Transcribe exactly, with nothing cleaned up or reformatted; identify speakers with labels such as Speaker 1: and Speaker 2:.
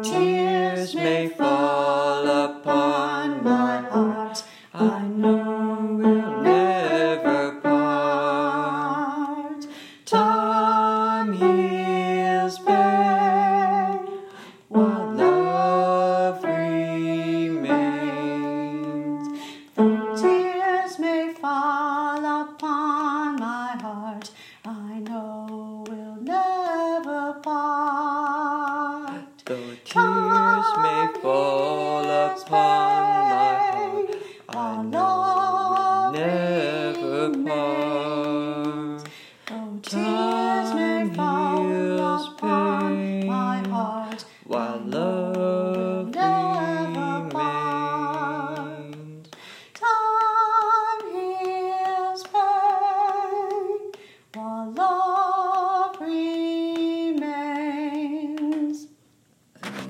Speaker 1: tears may fall upon my heart, I know we'll never part. Time heals pain, while love remains. Though tears may fall upon my heart, I know we'll never part.
Speaker 2: Though tears may fall upon